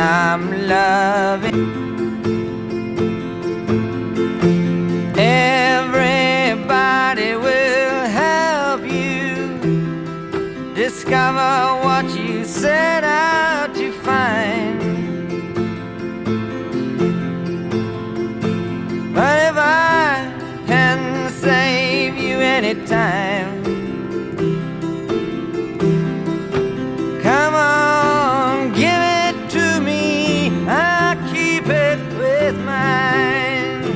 I'm loving. Everybody will help you discover what you set out to find. But if I can save you anytime, come on, give it to me, I'll keep it with mine.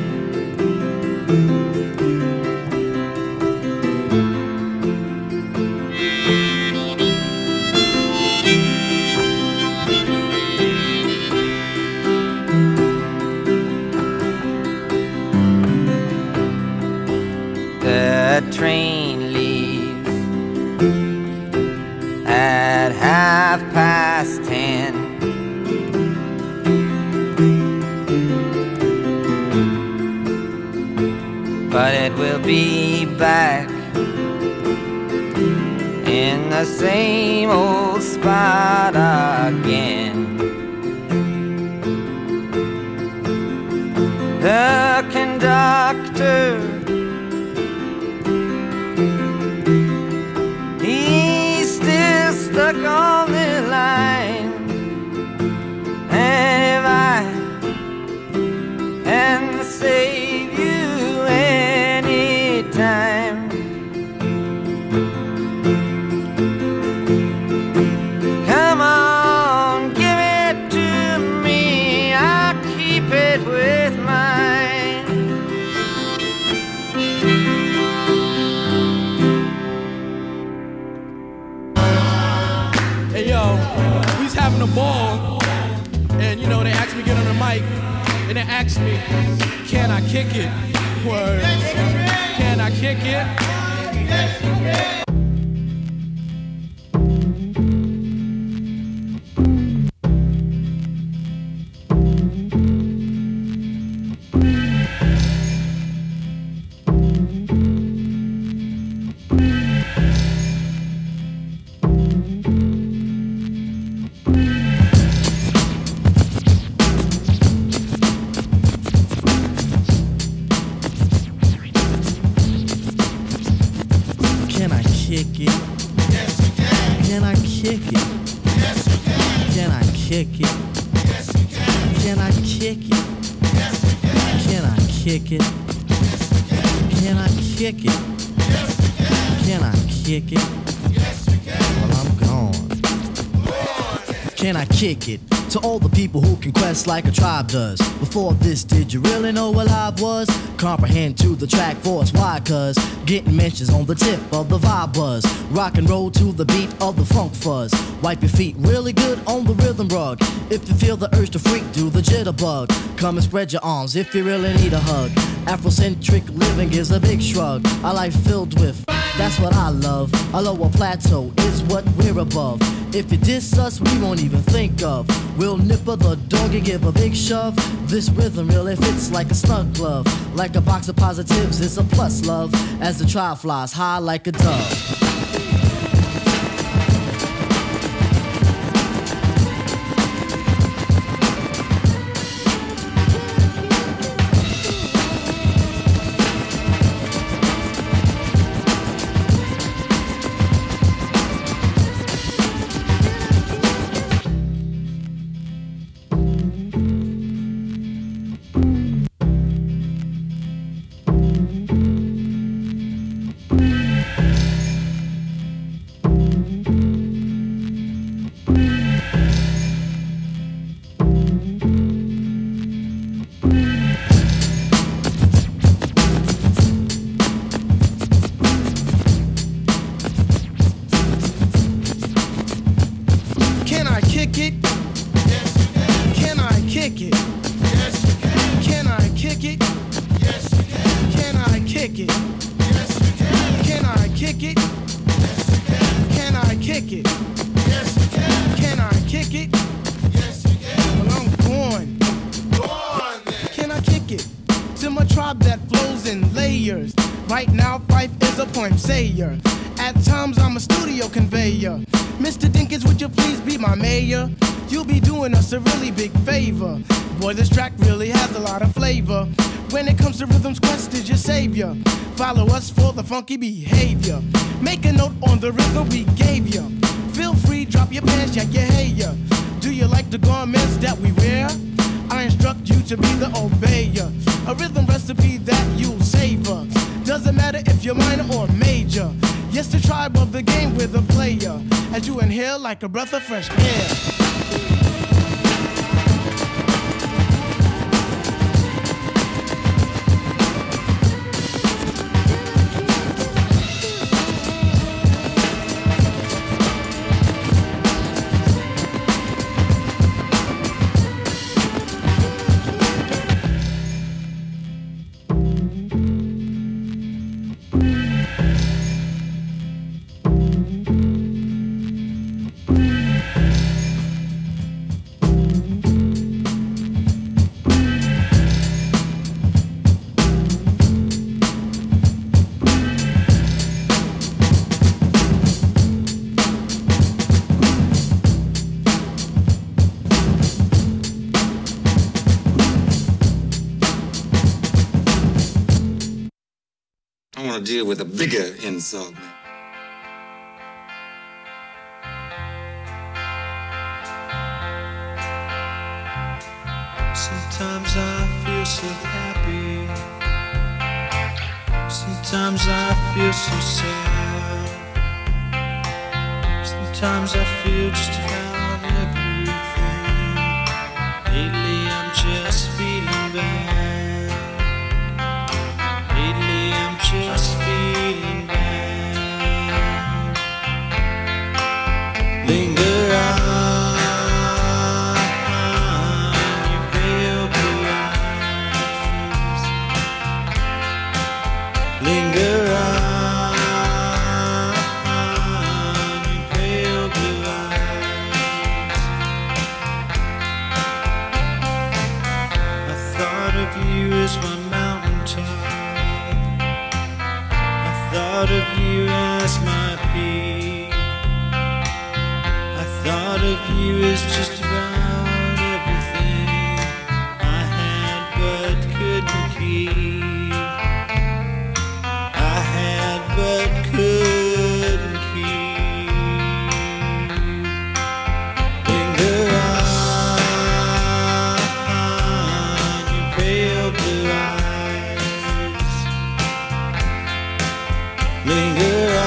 The train leaves at 10:30. But it will be back in the same old spot again. The conductor, he's still stuck on the line. And if I can save you anytime, come on, give it to me, I'll keep it with mine. Hey yo, we was having a ball, and you know they asked me to get on the mic, and they asked me, can I kick it? Word. Can I kick it? Kick it? Yes, you can. Can I kick it? Yes, you can. Can I kick it? Yes, you can. Can I kick it? Yes, you can. Can I kick it? Yes, you can. Can I kick it? Yes, you can. Can I kick it? Yes, you can. Well, I'm gone. Can I kick it? To all the people who can quest like a tribe does. Before this, did you really know what live was? Comprehend to the track force, why? Cause getting mentions on the tip of the vibe buzz. Rock and roll to the beat of the funk fuzz. Wipe your feet really good on the rhythm rug. If you feel the urge to freak, do the jitterbug. Come and spread your arms if you really need a hug. Afrocentric living is a big shrug. A life filled with, that's what I love. A lower plateau is what we're above. If you diss us, we won't even think of. We'll nipper the dog and give a big shove. This rhythm really fits like a snug glove. Like a box of positives, it's a plus love. As the trial flies high like a dove. you'll be doing us a really big favor. Boy, this track really has a lot of flavor. When it comes to rhythms, Quest is your savior. Follow us for the funky behavior. Make a note on the rhythm we gave you. Feel free, drop your pants, yank your hair. Do you like the garments that we wear? I instruct you to be the obeyer. A rhythm recipe that you'll savor. Doesn't matter if you're minor or major. Yes, the tribe of the game with a player. As you inhale like a breath of fresh air. I want to deal with a bigger insult. Sometimes I feel so happy. Sometimes I feel so sad. Sometimes I feel just about everything. Lately I'm just feeling bad. Lately I'm just feeling bad. Linger on, you pale blue eyes. Linger on, you pale blue eyes. I thought of you as my mountaintop. Thought of you as my peak. I thought of you as just about everything I had but couldn't keep. I had but couldn't keep. Linger on, you pale blue eyes. Linger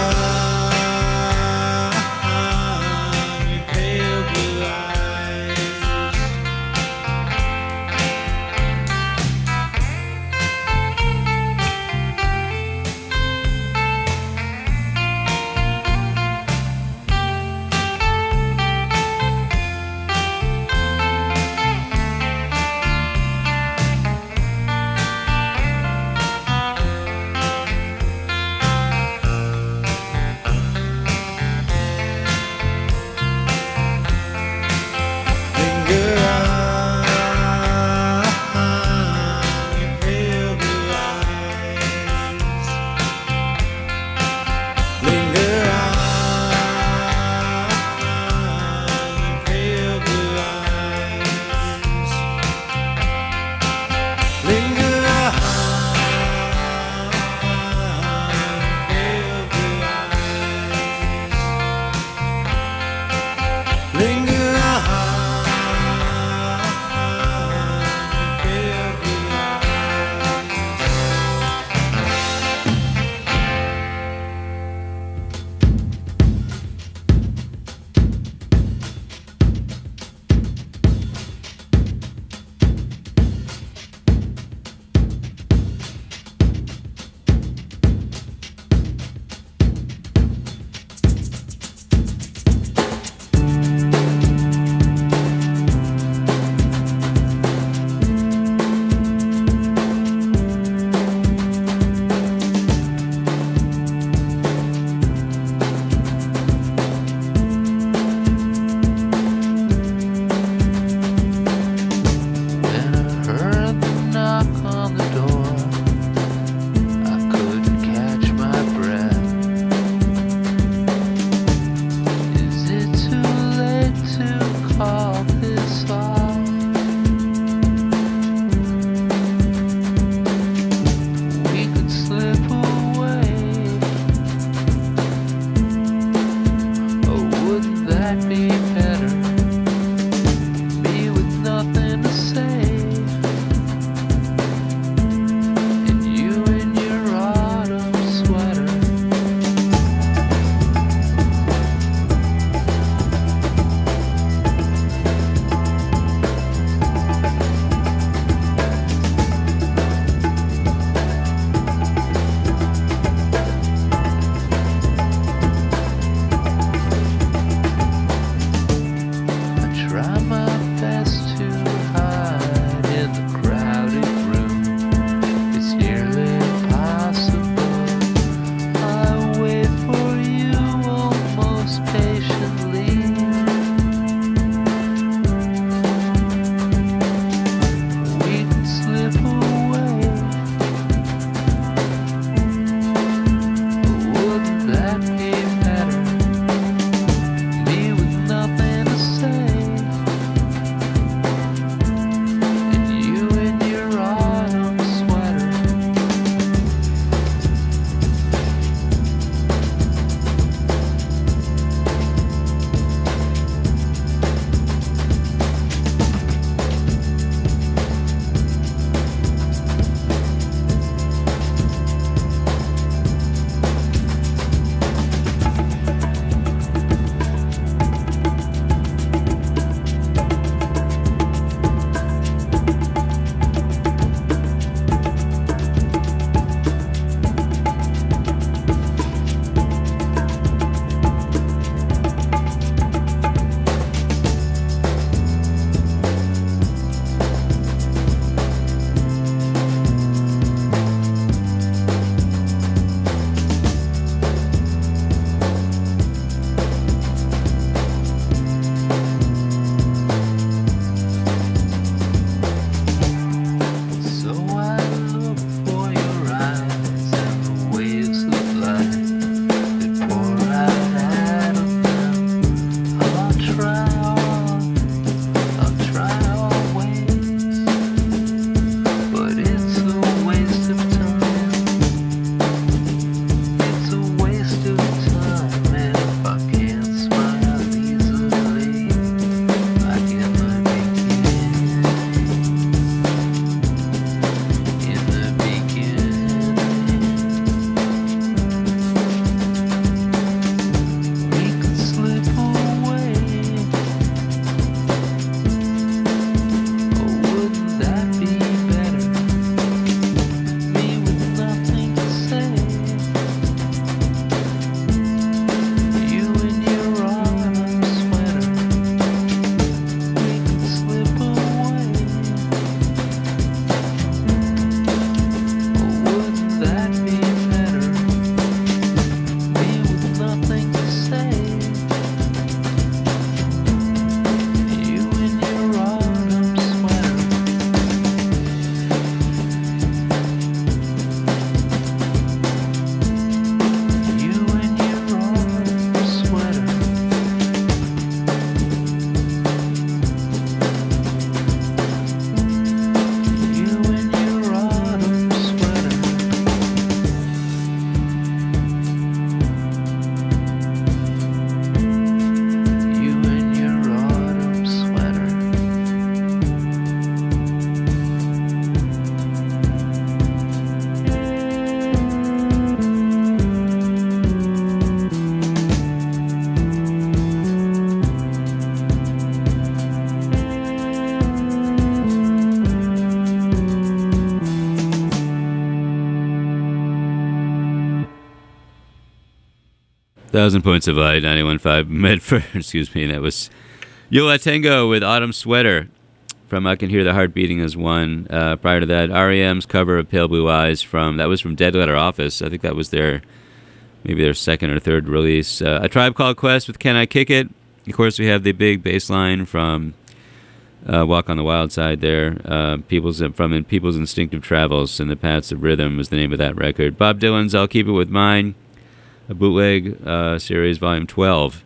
1,000 Points of Light, 91.5 Medford, excuse me, and that was Yo La Tengo with Autumn Sweater from I Can Hear the Heart Beating as One. Prior to that, R.E.M.'s cover of Pale Blue Eyes that was from Dead Letter Office. I think that was maybe their second or third release. A Tribe Called Quest with Can I Kick It? Of course, we have the big bass line from Walk on the Wild Side there. People's Instinctive Travels and the Paths of Rhythm was the name of that record. Bob Dylan's I'll Keep It With Mine, a bootleg series, volume 12,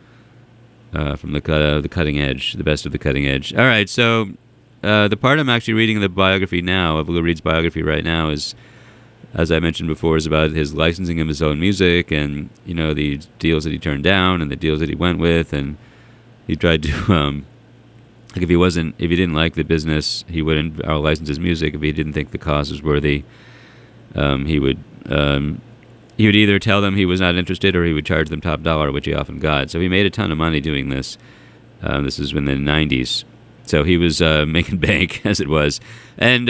from the Cutting Edge, the best of the Cutting Edge. All right, so the part I'm actually reading the biography now, of Lou Reed's biography right now, is, as I mentioned before, is about his licensing of his own music and, the deals that he turned down and the deals that he went with, and he tried to, if he didn't like the business, he wouldn't license his music. If he didn't think the cause was worthy, he would either tell them he was not interested or he would charge them top dollar, which he often got. So he made a ton of money doing this. This is in the 90s. So he was making bank, as it was. And,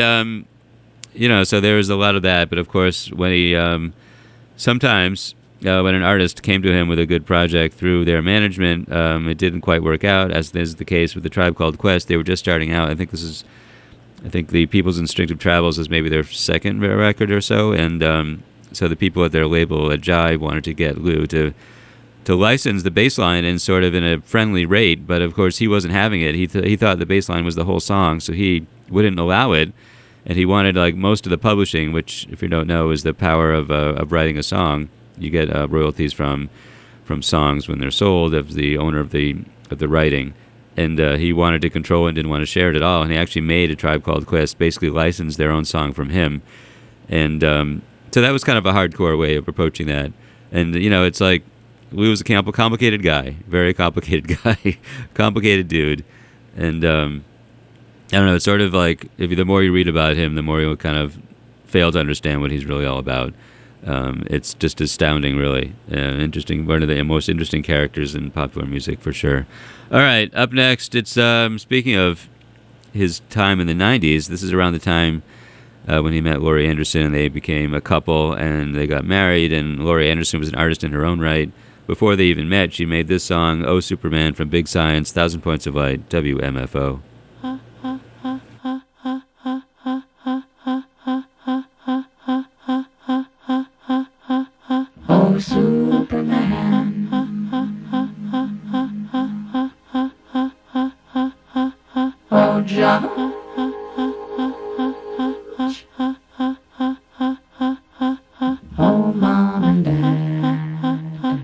so there was a lot of that. But, of course, when he sometimes when an artist came to him with a good project through their management, it didn't quite work out, as is the case with the Tribe Called Quest. They were just starting out. I think the People's Instinctive Travels is maybe their second record or so, and so the people at their label at Jive wanted to get Lou to license the bass line in sort of in a friendly rate, but of course he wasn't having it. He thought the bass line was the whole song, so he wouldn't allow it, and he wanted most of the publishing, which, if you don't know, is the power of writing a song. You get royalties from songs when they're sold of the owner of the writing, and he wanted to control it and didn't want to share it at all. And he actually made a Tribe Called Quest, basically licensed their own song from him, and so that was kind of a hardcore way of approaching that. And it's like Lou was a complicated guy, very complicated guy, complicated dude, and I don't know. It's sort of like the more you read about him, the more you'll kind of fail to understand what he's really all about. It's just astounding, really. Interesting, one of the most interesting characters in popular music, for sure. All right, up next, it's speaking of his time in the 90s, this is around the time when he met Laurie Anderson, and they became a couple, and they got married, and Laurie Anderson was an artist in her own right. Before they even met, she made this song, Oh Superman, from Big Science, 1,000 Points of Light, WMFO. Oh, Superman. Oh, John. Oh, Mom and Dad.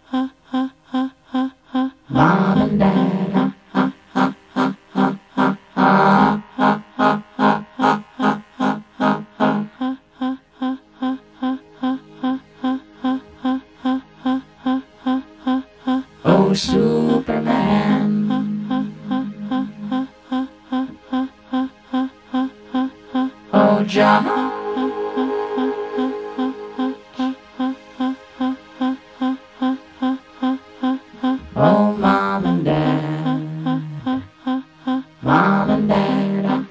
Mom and Dad. Oh, Superman. Oh, John. Oh, Mom and Dad. Mom and Dad.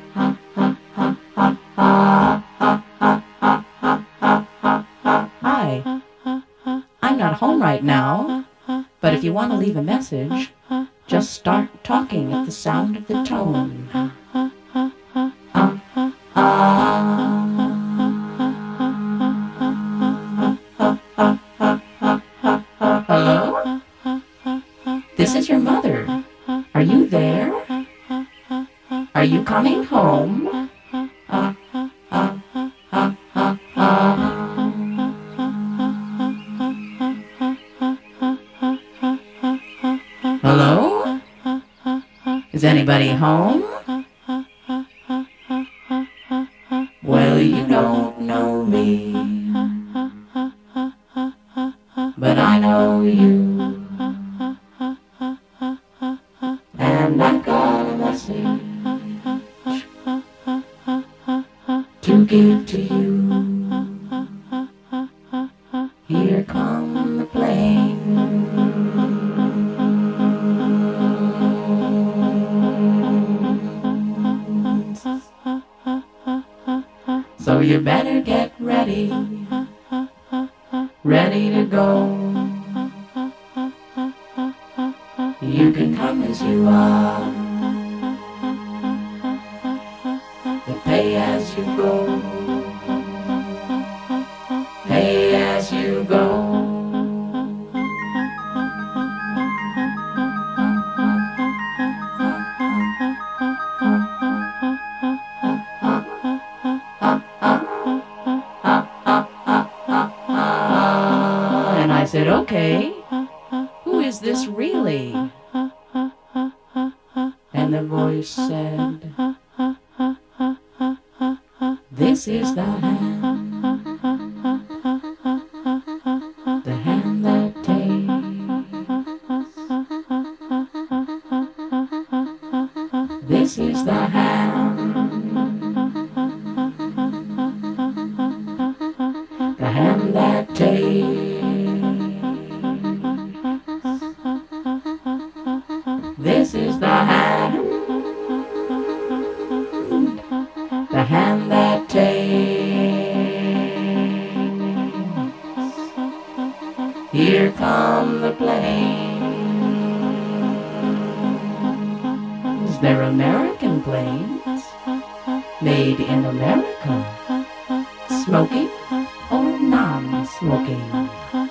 Hi. I'm not home right now, but if you want to leave a message, just start talking at the sound of the tone. Hello? This is your mother. Are you there? Are you coming home? Hello? Is anybody home? Well, you don't know me, but I know you, and I've got a message to give to you. Here come the planes, so you better get ready, ready to go. You can come as you are. You pay as you go. Pay as you go. And I said, okay, who is this really? And the voice said, this is the hand that takes. This is the hand that takes. This is the hand that takes. Here come the planes. They're American planes, made in America. Smoking or non-smoking?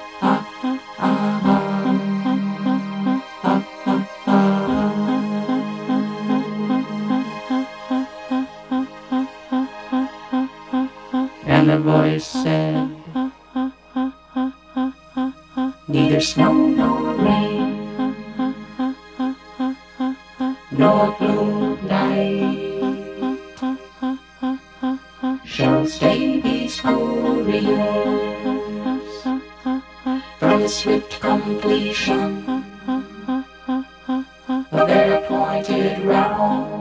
And the voice said, neither snow nor rain, nor blue night shall stay these couriers from the swift completion of their appointed round.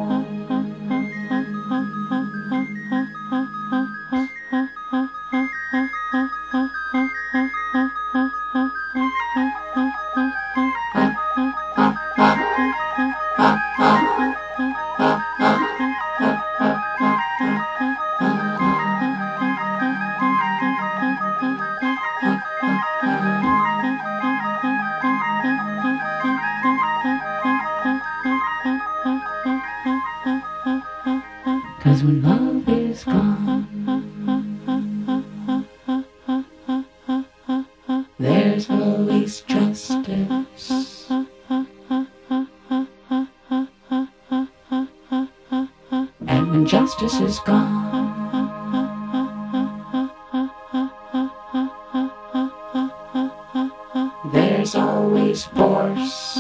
Cause when love is gone, there's always justice. And when justice is gone, there's always force.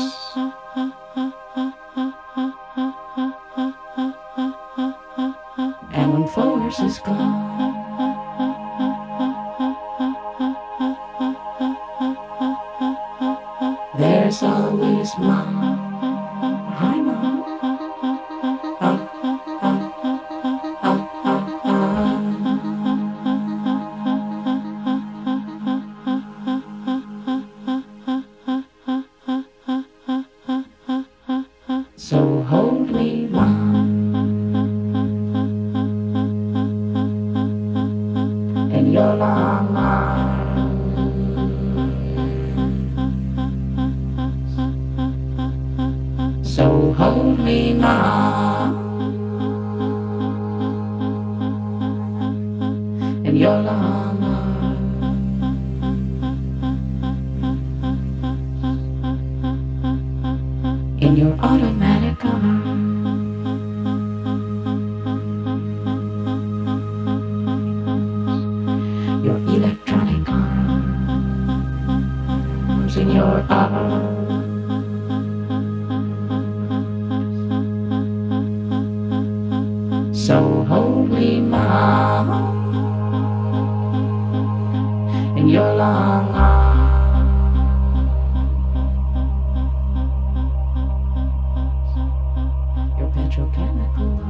And when force is gone, there's always mom. Hi, mom. So hold me, mom. In your long arms. So hold me, mom. In your long arms. In your automatic arms. Your electronic arms, in your arms. So hold me, mom, in your long arms. Your petrochemical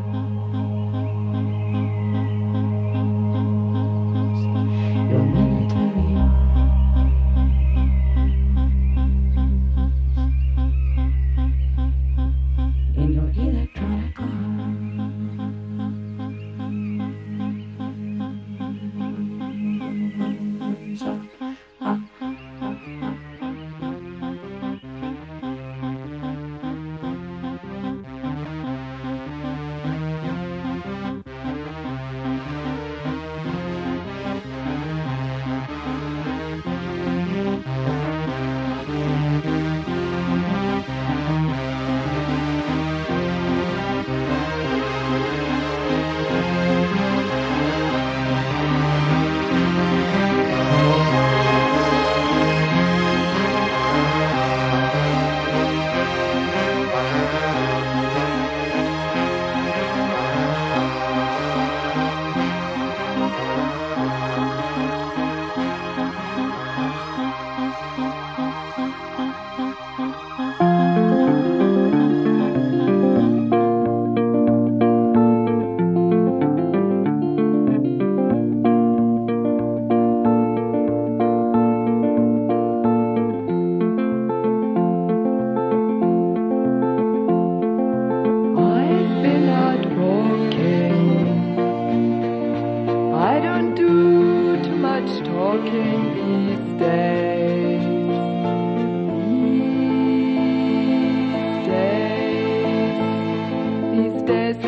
arms. Your military arms. In your electronic arms.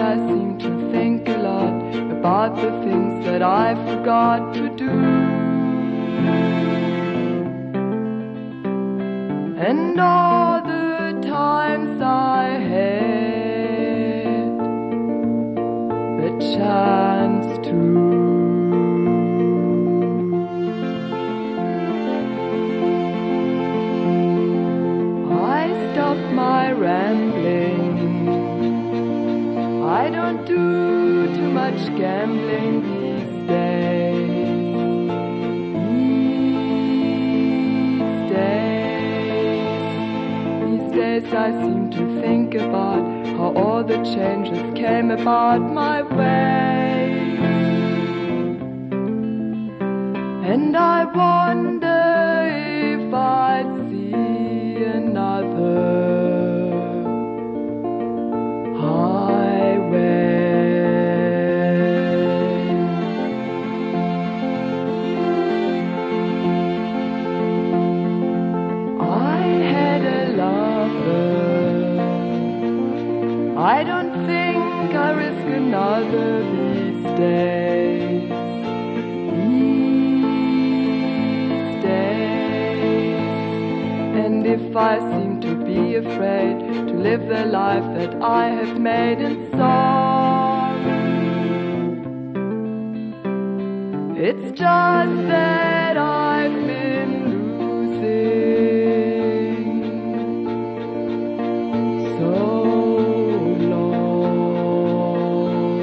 I seem to think a lot about the things that I forgot to do. And all the times I had the chance to. I stopped my rambling. I don't do too much gambling these days. These days I seem to think about how all the changes came about my way. And I wonder if I'd see another highway. I had a lover. I don't think I risk another these days. These days. And if I seem to be afraid to live the life that I have made in song, it's just that I've been losing so long.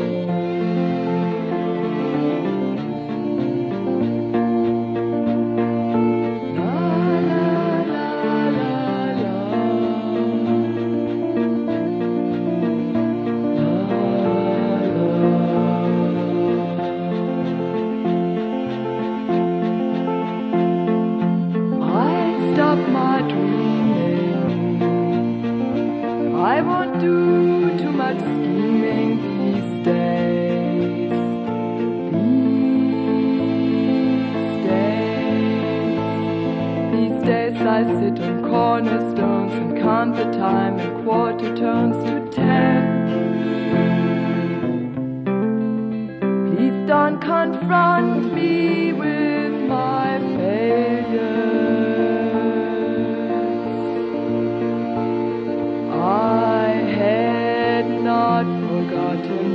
La la la la la. Stop my dreaming. I won't do too much scheming these days. These days I sit on cornerstones and count the time in quarter turns to 10. Please don't confront me with my failure. I had not forgotten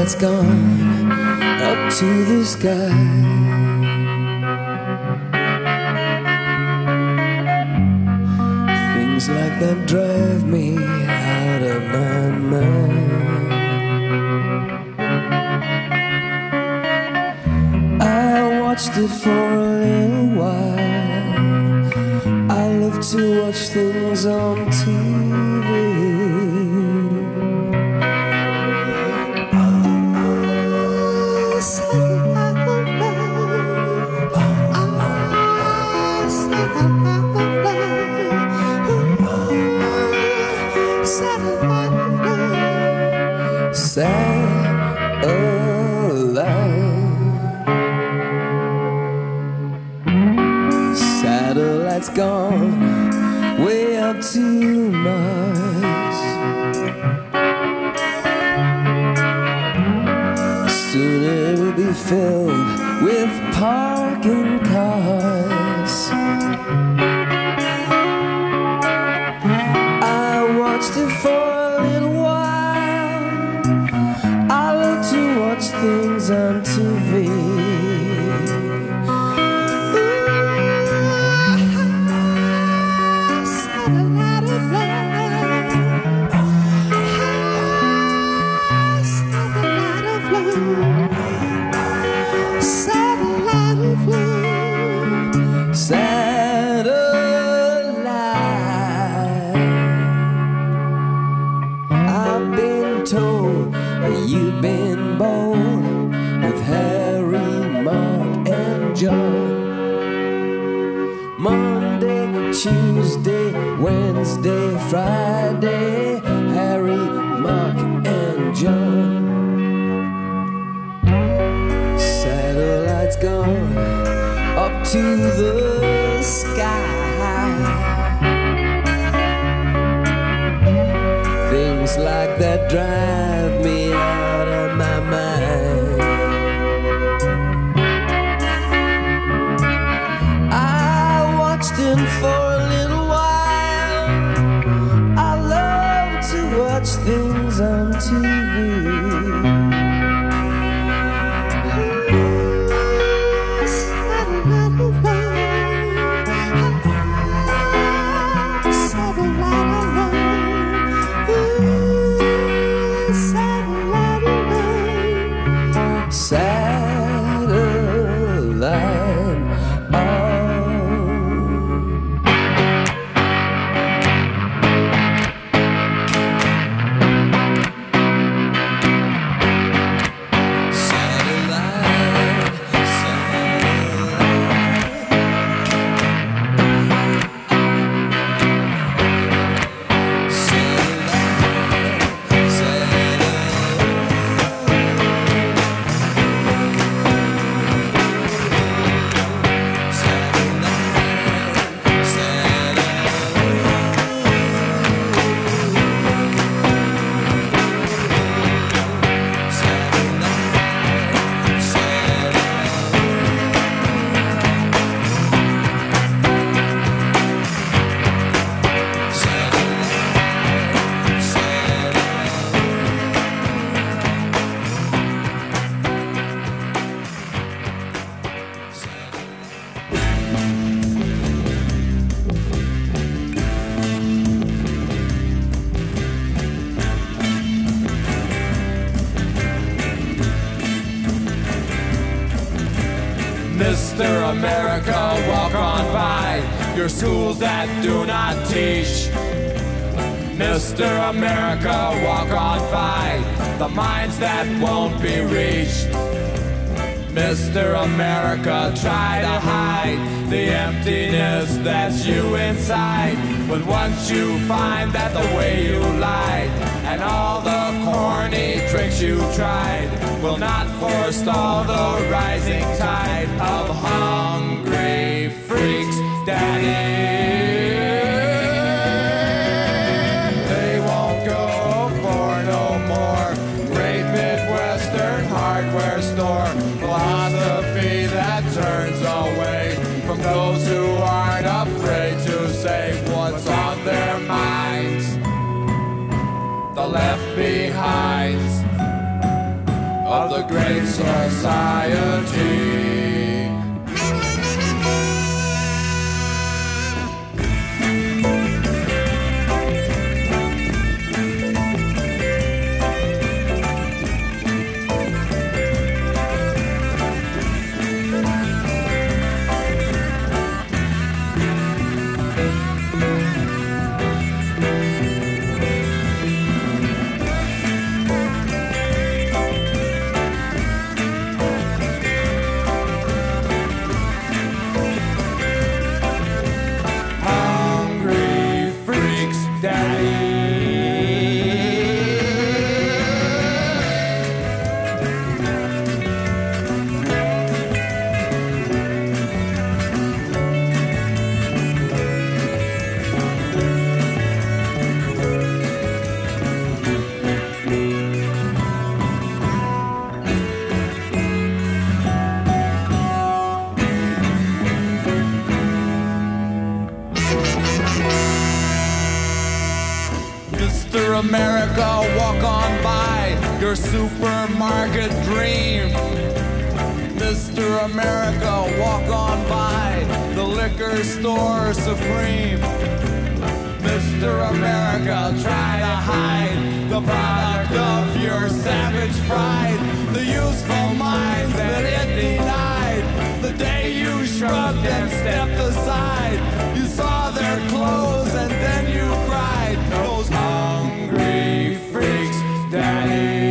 satellite's gone up to the sky. Things like that drive me out of my mind. I watched it for a little while. I love to watch things on TV. Satellite's gone way up to Mars. Soon it'll be filled with parking cars. I watched it for a little while. I love to watch things on TV. You've been born with Harry, Mark, and John. Monday, Tuesday, Wednesday, Friday, Harry, Mark, and John. Satellite's gone up to the sky. Things like that drive me out of my mind. I watched him for a little while. I love to watch things on TV. Mr. America, walk on by your schools that do not teach. Mr. America, walk on by the minds that won't be reached. Mr. America, try to hide the emptiness that's you inside. But once you find that the way you lied and all the corny tricks you tried will not forestall the rising tide of hungry freaks, Daddy. They won't go for no more great Midwestern hardware store philosophy that turns away from those who aren't afraid to say what's on their minds. The left behinds. of the great society. America, walk on by your supermarket dream. Mr. America, walk on by the liquor store supreme. Mr. America, try to hide the product of your savage pride, the useful minds that it denied. The day you shrugged and stepped aside, you saw their clothes and then you cried. Those hungry freaks, Daddy,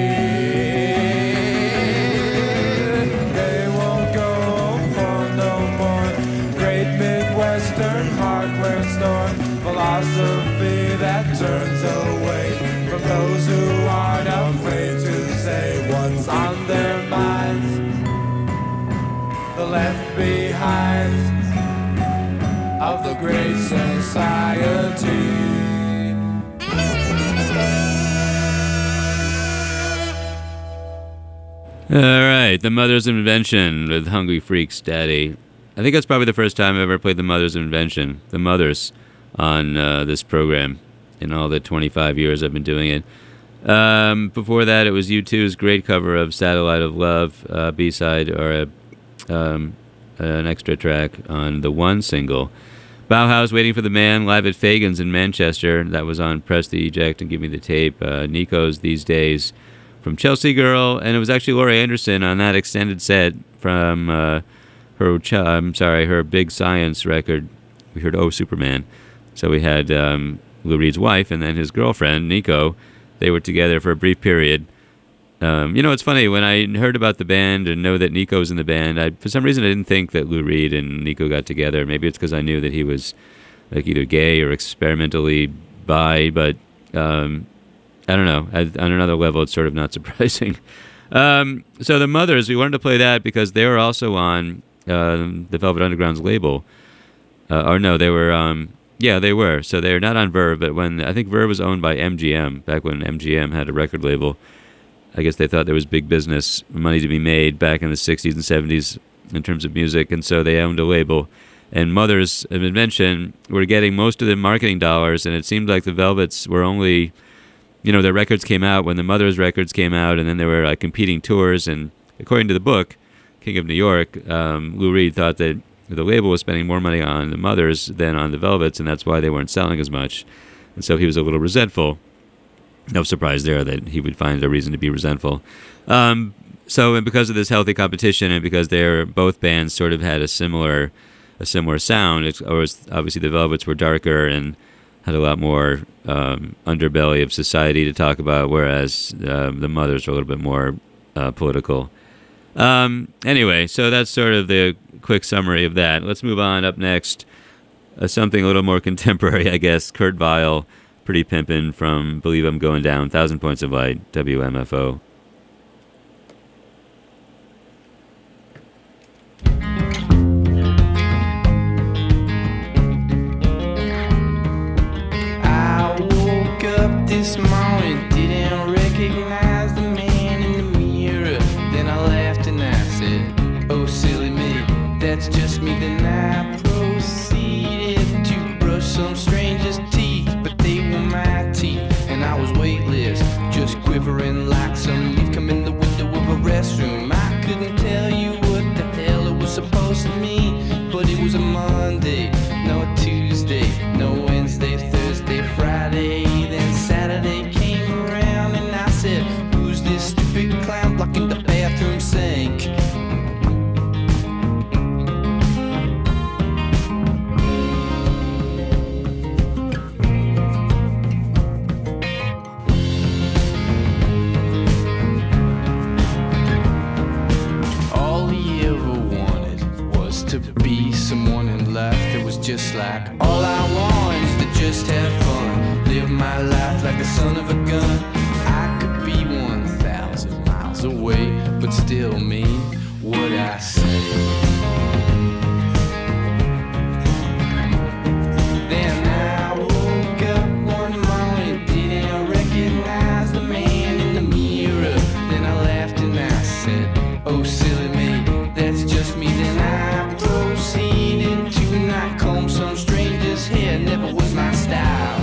they won't go for no more. Great Midwestern hardware store philosophy that turns away from those who aren't afraid to say what's on their minds. The left behind of the great society. All right, The Mothers of Invention with Hungry Freaks Daddy. I think that's probably the first time I've ever played The Mothers of Invention, The Mothers, on this program in all the 25 years I've been doing it. Before that, it was U2's great cover of Satellite of Love, B-side, or an extra track on the One single. Bauhaus, Waiting for the Man, live at Fagan's in Manchester. That was on Press the Eject and Give Me the Tape. Nico's These Days from Chelsea Girl, and it was actually Laurie Anderson on that extended set from her Big Science record. We heard Oh Superman. So we had Lou Reed's wife and then his girlfriend, Nico. They were together for a brief period. It's funny, when I heard about the band and know that Nico was in the band, for some reason I didn't think that Lou Reed and Nico got together. Maybe it's because I knew that he was like either gay or experimentally bi, but I don't know. On another level, it's sort of not surprising. So the Mothers, we wanted to play that because they were also on the Velvet Underground's label. They were... yeah, they were. So they're not on Verve, but I think Verve was owned by MGM, back when MGM had a record label. I guess they thought there was big business money to be made back in the 60s and 70s in terms of music, and so they owned a label. And Mothers of Invention were getting most of the marketing dollars, and it seemed like the Velvets were only, their records came out when the Mothers records came out, and then there were competing tours, and according to the book, King of New York, Lou Reed thought that the label was spending more money on the Mothers than on the Velvets, and that's why they weren't selling as much. And so he was a little resentful. No surprise there that he would find a reason to be resentful. And because of this healthy competition, and because both bands sort of had a similar sound, obviously the Velvets were darker and had a lot more underbelly of society to talk about, whereas the Mothers were a little bit more political. Anyway, so that's sort of the quick summary of that. Let's move on. Up next, something a little more contemporary, I guess. Kurt Weill, Pretty Pimpin' from Believe I'm Going Down, 1,000 Points of Light, WMFO. I woke up this morning, didn't recognize the man in the mirror. Then I laughed and I said, oh silly me, that's just me. Then I proceeded to brush some stranger's teeth, but they were my teeth, and I was weightless, just quivering like some just like all I want is to just have fun. Live my life like the son of a gun. I could be 1,000 miles away, but still mean what I say. Then I woke up one morning, didn't recognize the man in the mirror. Then I laughed and I said, oh silly me, that's just me. Then I proceeded to not comb some stranger's hair, never was my style.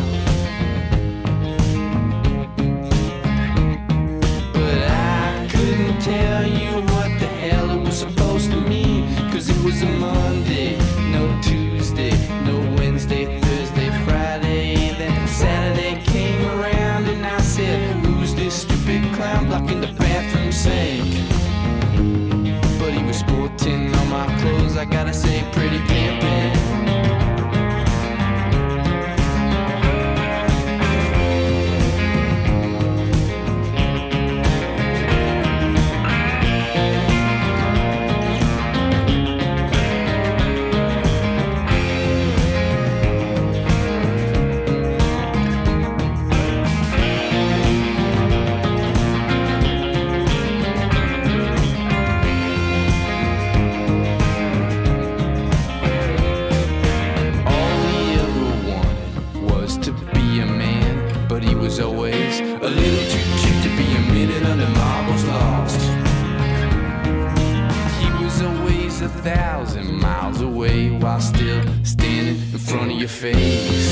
But I couldn't tell you what the hell it was supposed to mean, 'cause it was a Monday, no Tuesday, no Wednesday, Thursday, Friday. Then Saturday came around and I said, who's this stupid clown blocking the bathroom sink? But he was sporting all my clothes, I gotta say, pretty pimpin'. Was always a little too cheap to be a minute under marbles lost. He was always 1,000 miles away while still standing in front of your face.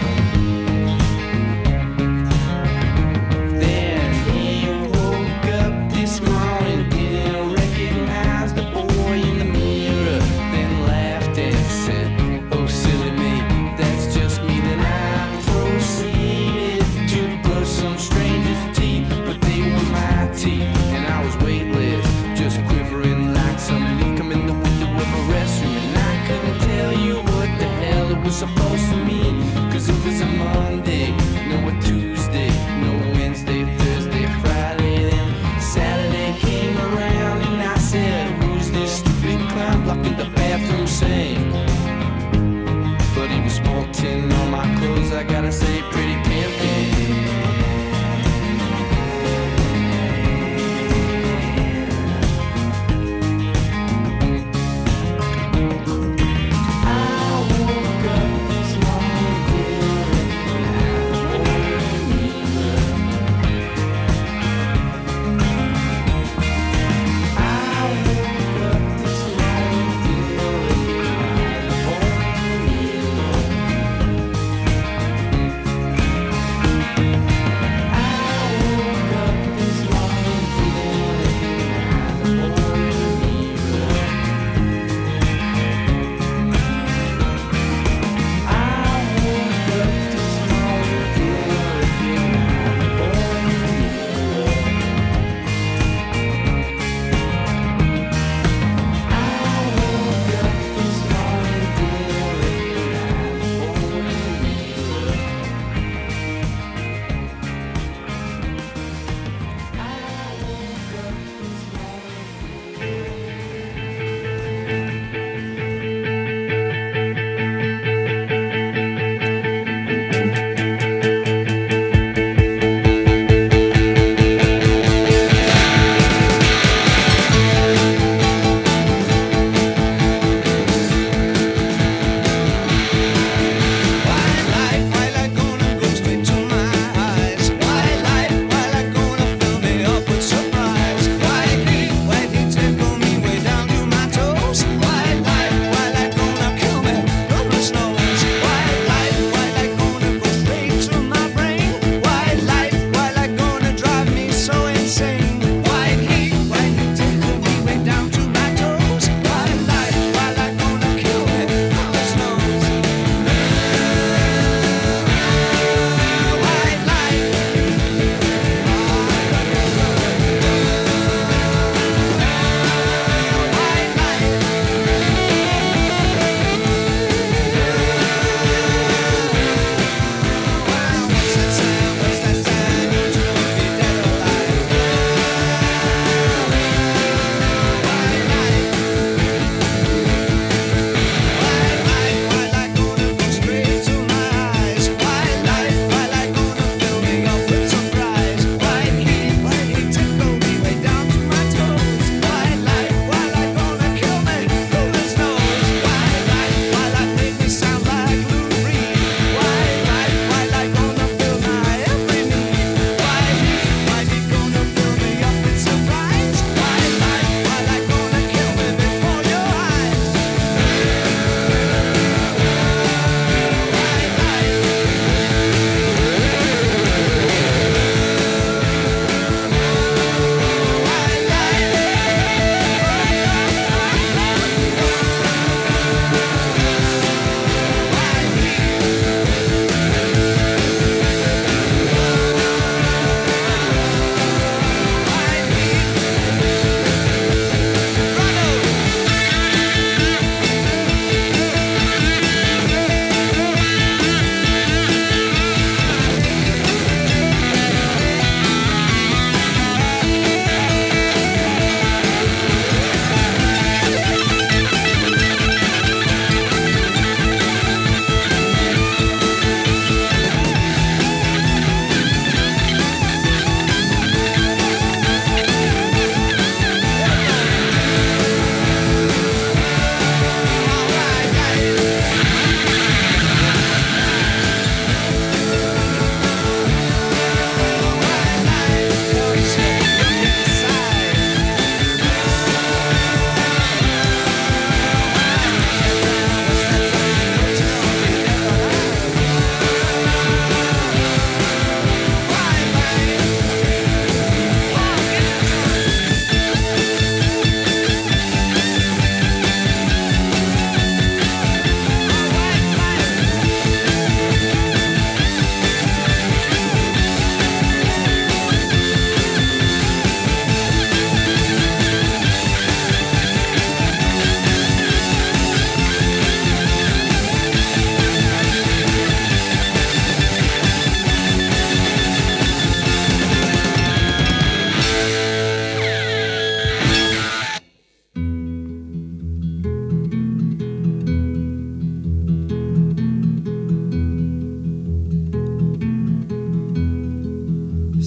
Then he woke up this morning, didn't recognize the boy in the mirror, then laughed and said, oh silly me, that's just me. Then I proceeded to brush some stranger's teeth, but they were my teeth, and I was weightless, just quivering like some leaf coming in the window of a restroom. And I couldn't tell you what the hell it was supposed to mean, 'cause it was a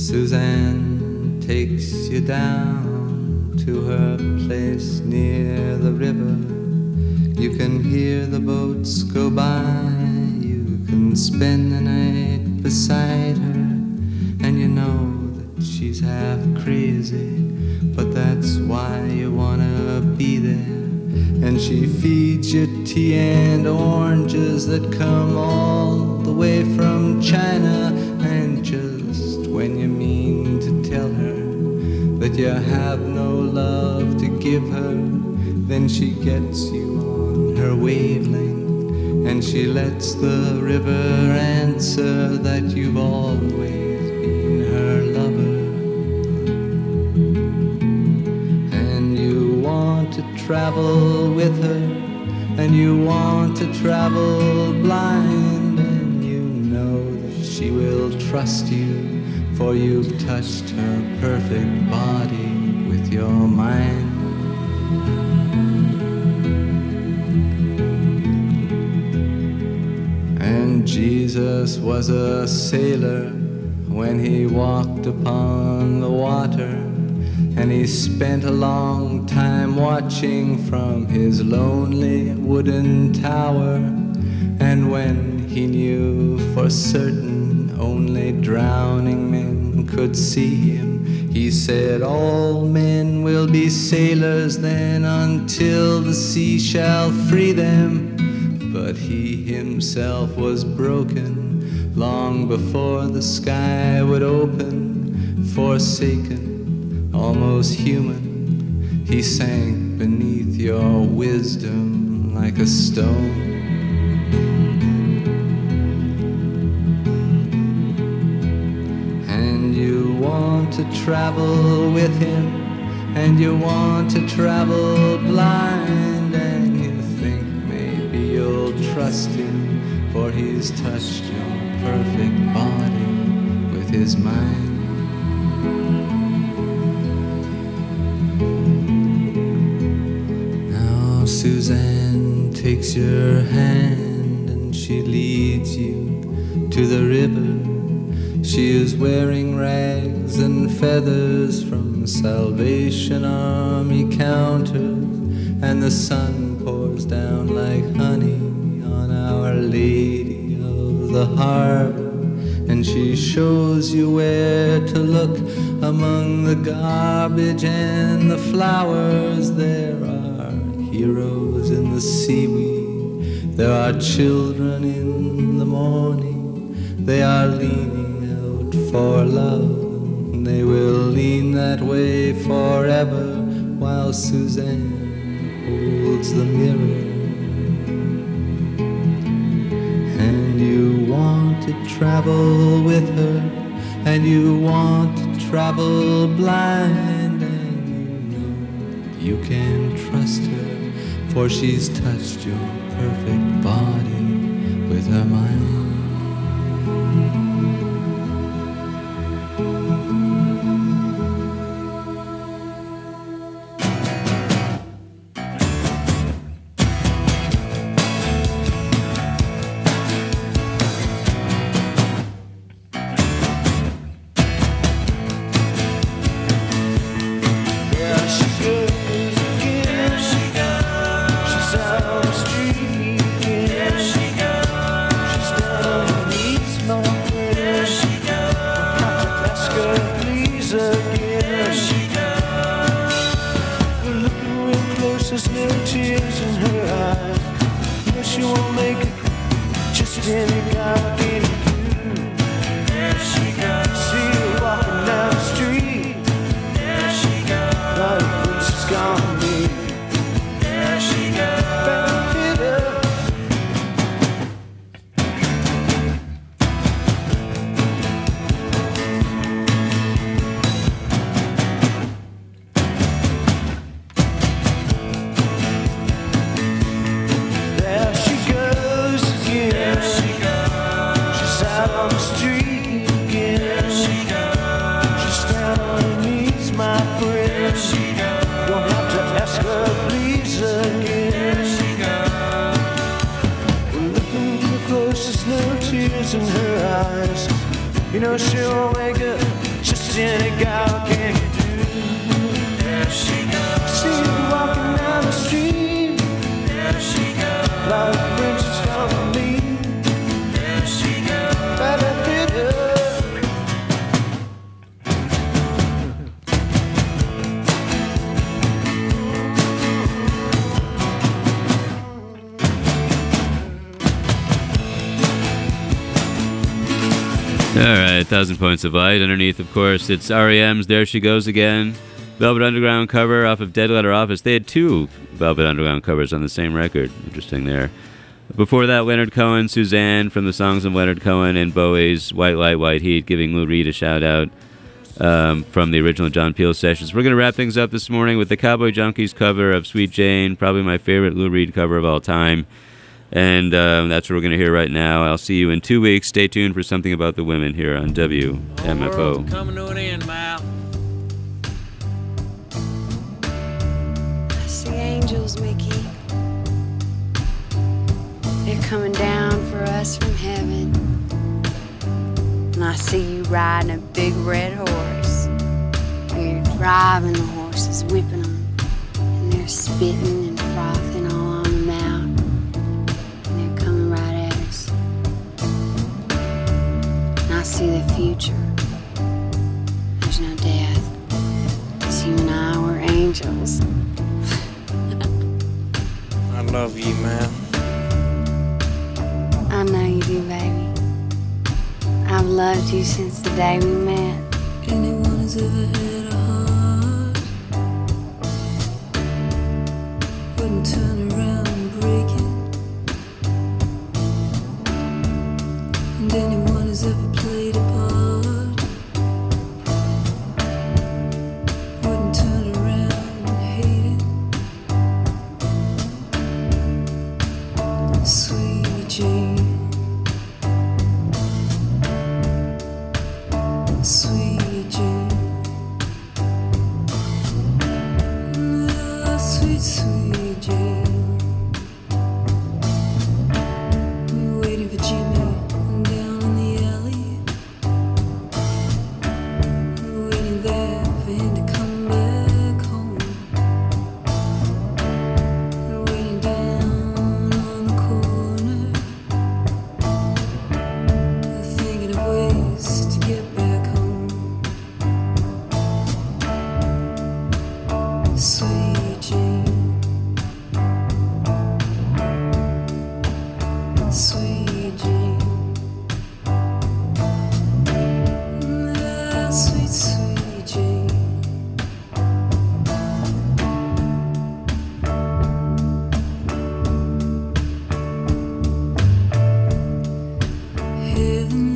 Suzanne takes you down to her place near the river. You can hear the boats go by. You can spend the night beside her. And you know that she's half crazy, but that's why you wanna be there. And she feeds you tea and oranges that come all the way from China. And just when you mean to tell her that you have no love to give her, then she gets you on her wavelength, and she lets the river answer that you've always been her lover. And you want to travel with her, and you want to travel blind, and you know that she will trust you, for you've touched her perfect body with your mind. And Jesus was a sailor when he walked upon the water, and he spent a long time watching from his lonely wooden tower. And when he knew for certain only drowning men could see him, he said, all men will be sailors then until the sea shall free them. But he himself was broken long before the sky would open. Forsaken, almost human, he sank beneath your wisdom like a stone. And you want to travel with him, and you want to travel blind, and you think maybe you'll trust him, for he's touched your perfect body with his mind. Now Suzanne takes your hand and she leads you to the river. She is wearing rags and feathers from Salvation Army counters, and the sun pours down like honey on Our Lady of the Harbor. And she shows you where to look among the garbage and the flowers. There are heroes in the seaweed, there are children in the morning. They are leaning out for love, they will lean that way forever, while Suzanne holds the mirror. And you want to travel with her, and you want to travel blind, and you know you can trust her, for she's touched your perfect body with her mind. Jenny gal can do. There she goes. See her walking down the street. There she goes. Like a princess from me. There she goes. Ba-da-da-da. All right, 1,000 Points of Light. Underneath, of course, it's REM's There She Goes Again. Velvet Underground cover off of Dead Letter Office. They had two Velvet Underground covers on the same record. Interesting there. Before that, Leonard Cohen, Suzanne from the songs of Leonard Cohen, and Bowie's White Light, White Heat, giving Lou Reed a shout-out from the original John Peel sessions. We're going to wrap things up this morning with the Cowboy Junkies cover of Sweet Jane, probably my favorite Lou Reed cover of all time. And that's what we're going to hear right now. I'll see you in 2 weeks. Stay tuned for something about the women here on WMFO. Coming to an end, Mal. I see angels, Mickey. They're coming down for us from heaven. And I see you riding a big red horse. And you're driving the horses, whipping them. And they're spitting and frothing all on the mount. I see the future. There's no death. 'Cause you and I were angels. I love you, man. I know you do, baby. I've loved you since the day we met. Anyone who's ever had a heart wouldn't turn around and break it. And anyone who's ever played a part wouldn't turn around and hate it. Sweet Jane, sweet Jane, oh, sweet, sweet Jane. You're waiting for Jimmy. Heaven